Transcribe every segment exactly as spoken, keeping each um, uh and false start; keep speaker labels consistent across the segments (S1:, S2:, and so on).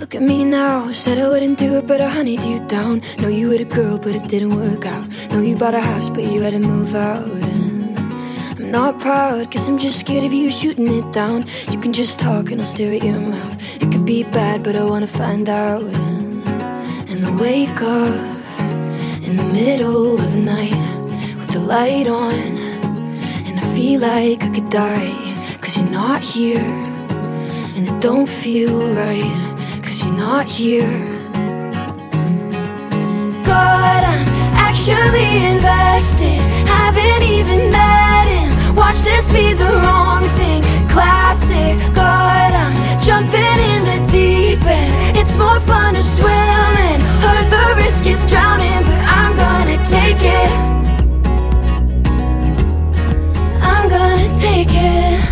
S1: Look at me now, said I wouldn't do it, but I hunted you down. Know you were a girl, but it didn't work out. Know you bought a house, but you had to move out. And I'm not proud, guess I'm just scared of you shooting it down. You can just talk and I'll stare at your mouth. It could be bad, but I wanna find out. And, and I wake up in the middle of the night with the light on, and I feel like I could die, cause you're not here. And it don't feel right, cause you're not here. God, I'm actually invested, haven't even met him. Watch this be the wrong thing, classic. God, I'm jumping in the deep end. It's more fun to swim and heard the risk is drowning, but I'm gonna take it. I'm gonna take it.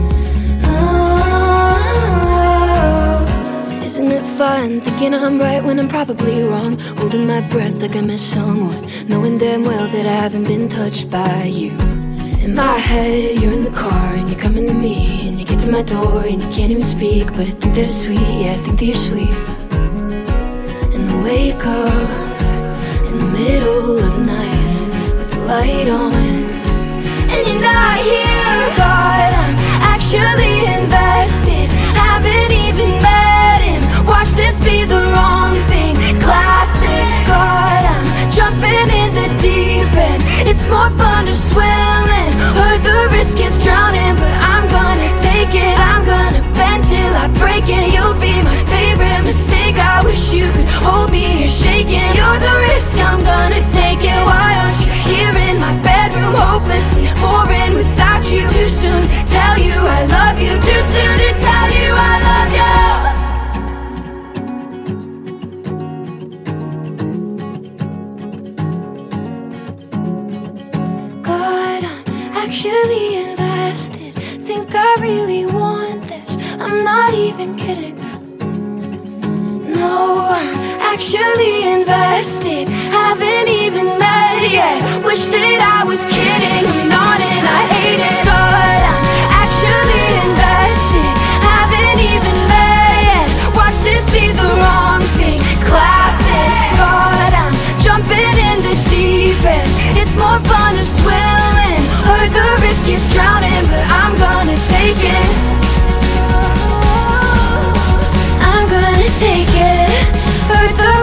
S1: Isn't it fun, thinking I'm right when I'm probably wrong? Holding my breath like I miss someone, knowing damn well that I haven't been touched by you. In my head, you're in the car and you're coming to me, and you get to my door and you can't even speak, but I think that it's sweet, yeah, I think that you're sweet. And I wake up in the middle of the night with the light on, and you're not here. God, I'm actually invested, haven't even met him. Watch this be the wrong thing, classic. God, I'm jumping in the deep end. It's more fun to swim and heard the risk is drowning, but I'm gonna take it. I'm gonna bend till I break it. You'll be my favorite mistake. I wish you could hold me here shaking. You're the risk, I'm gonna take it. Why aren't you here in my bedroom, hopelessly boring without you? Too soon to tell you I love you, too soon to tell you I love you. Actually invested, think I really want this. I'm not even kidding. No, I'm actually invested, haven't even met yet. Wish that I was kidding, I'm not and I hate it. But I'm actually invested, haven't even met yet. Watch this be the wrong thing, classic. God, I'm jumping in the deep end. It's more fun to swim and heard the risk is drowning, but I'm gonna take it. I'm gonna take it. Heard the